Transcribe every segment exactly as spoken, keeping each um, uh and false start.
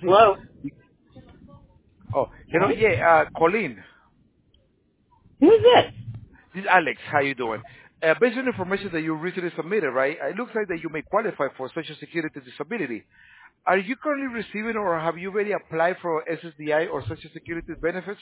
anything. Hello? Oh, hello, What? yeah, uh, Colleen. Who's this? This is Alex. How you doing? Uh, based on the information that you recently submitted, right, it looks like that you may qualify for Social Security disability. Are you currently receiving or have you already applied for S S D I or Social Security benefits?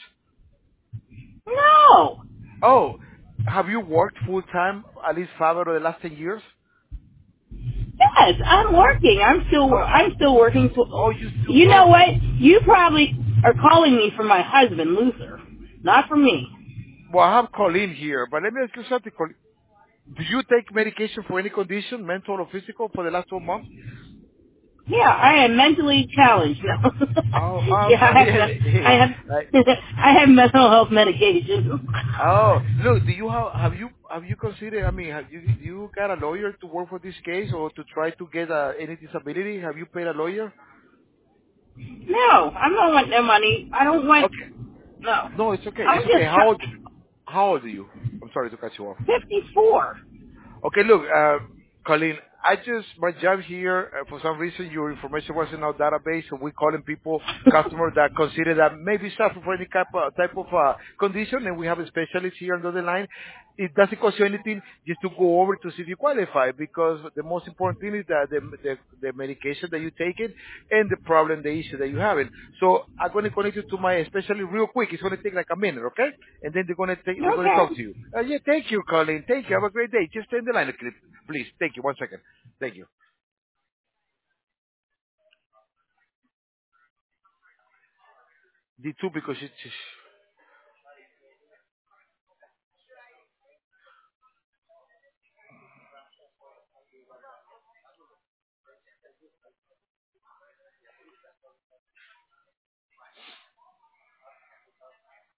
No! Oh, have you worked full time at least five out of the last ten years? Yes, I'm working. I'm still, wor- Oh, I'm still working for, oh, you still you know work? what? You probably are calling me for my husband, Luther. Not for me. Well, I have Colleen here, but let me ask you something, Colleen. Do you take medication for any condition, mental or physical, for the last twelve months? Yeah, I am mentally challenged now. Oh, I'm yeah, I sorry. have, I have, Like, I have mental health medication. oh, look, do you have have you have you considered? I mean, have you you got a lawyer to work for this case or to try to get uh, any disability? Have you paid a lawyer? No, I don't want no money. I don't want, Okay, no. no, it's okay. I'm It's okay. just How old try- how old are you? I'm sorry to cut you off. fifty-four. Okay, look, uh, Colleen, I just, my job here, uh, for some reason, your information was in our database, so we're calling people, customers that consider that maybe suffer from any type of, type of uh, condition, and we have a specialist here on the other line. It doesn't cost you anything just to go over to see if you qualify, because the most important thing is that the, the, the medication that you take it and the problem, the issue that you have it. So I'm going to connect you to my specialist real quick. It's going to take like a minute, okay? And then they're going to take, they're going to Okay. talk to you. Uh, yeah, thank you, Colleen. Thank you. Have a great day. Just stay in the line, please. Please. Thank you. One second. Thank you. The two because it's